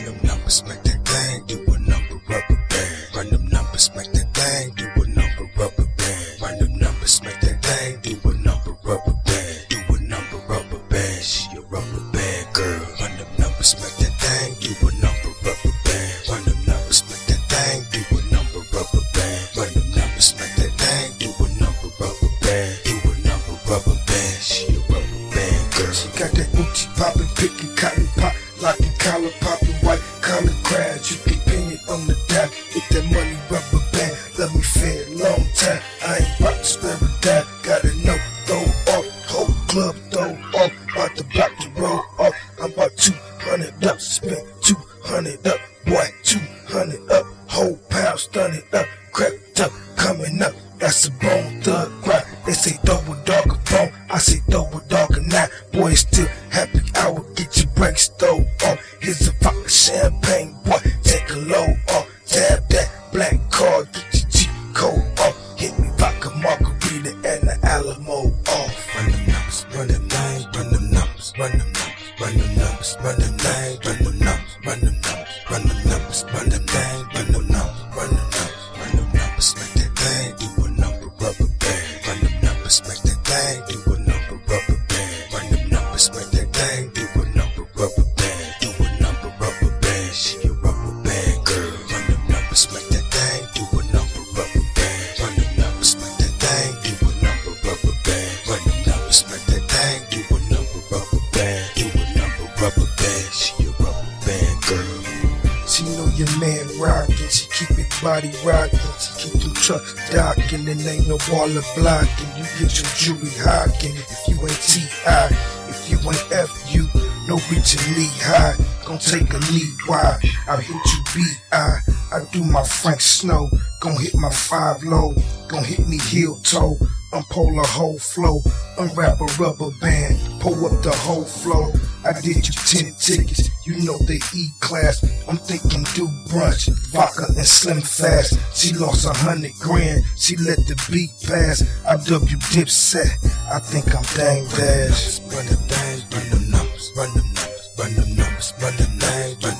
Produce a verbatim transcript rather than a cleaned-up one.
them numbers, make that thing do a number rubber band. Run them numbers, make that thing do a number rubber band. Run them numbers, make that thing do a number rubber band. Do a number rubber band. She a rubber band girl. Run them numbers, make that thing do a number rubber band. Run them numbers, make that thing do a number rubber band. Run them numbers, make that thing do a number rubber band. Do a number rubber band. She a rubber band girl. She got that Uchi poppin', pickin' cotton pop, lockin' collar poppin', white collar crowds. You can pin it on the dime. Hit that money rubber band. Let me feel a long time. I ain't about to spare a dime. Gotta know, throw off, whole club throw off. About to block the roll off. I'm about two hundred up, spent two hundred up, boy, two hundred up. Whole pound stunning up, cracked up, coming up. That's a bone thug grind. They say throw a dog a bone. I say throw a dog a nine. Boy, it's still happy hour. Get your brakes throw off. Here's a vodka champagne, boy. Take a load off. Tab that black card. Get your G code off. Hit me vodka margarita and the Alamo off. Run them numbers, run them names, run them numbers, run them numbers, run them numbers, run them names, run them numbers, run them numbers, run them numbers, run them names, run them numbers, run them numbers, run them numbers, make that thing do a number rubber band. Run them numbers, make that thing do a number rubber band. Run them numbers, make that thing do a number rubber band. Do a number rubber band. She a rubber band girl. Run them numbers, make that thing do a number rubber band. Run them numbers, make that thing do a number rubber band. Run them numbers, make that thing do a number rubber band. Do a number rubber band. She a rubber band girl. She know your man rockin', she keep it body rockin'. She keep them trucks dockin', and ain't no wall of blocking. You get your jewelry hockin', if you ain't T I, if you ain't F U, no reaching knee high. Gon' take a knee wide, I'll hit you B I. I do my Frank Snow, gon' hit my five low, gon' hit me heel toe. Unpull a whole flow, unwrap a rubber band, pull up the whole flow. I did you ten tickets, you know they E-class. I'm thinking do brunch, vodka and slim fast. She lost a hundred grand, she let the beat pass. I W Dipset, I think I'm dang dash. Run them names, run them numbers, run them numbers, run them numbers, run them names, run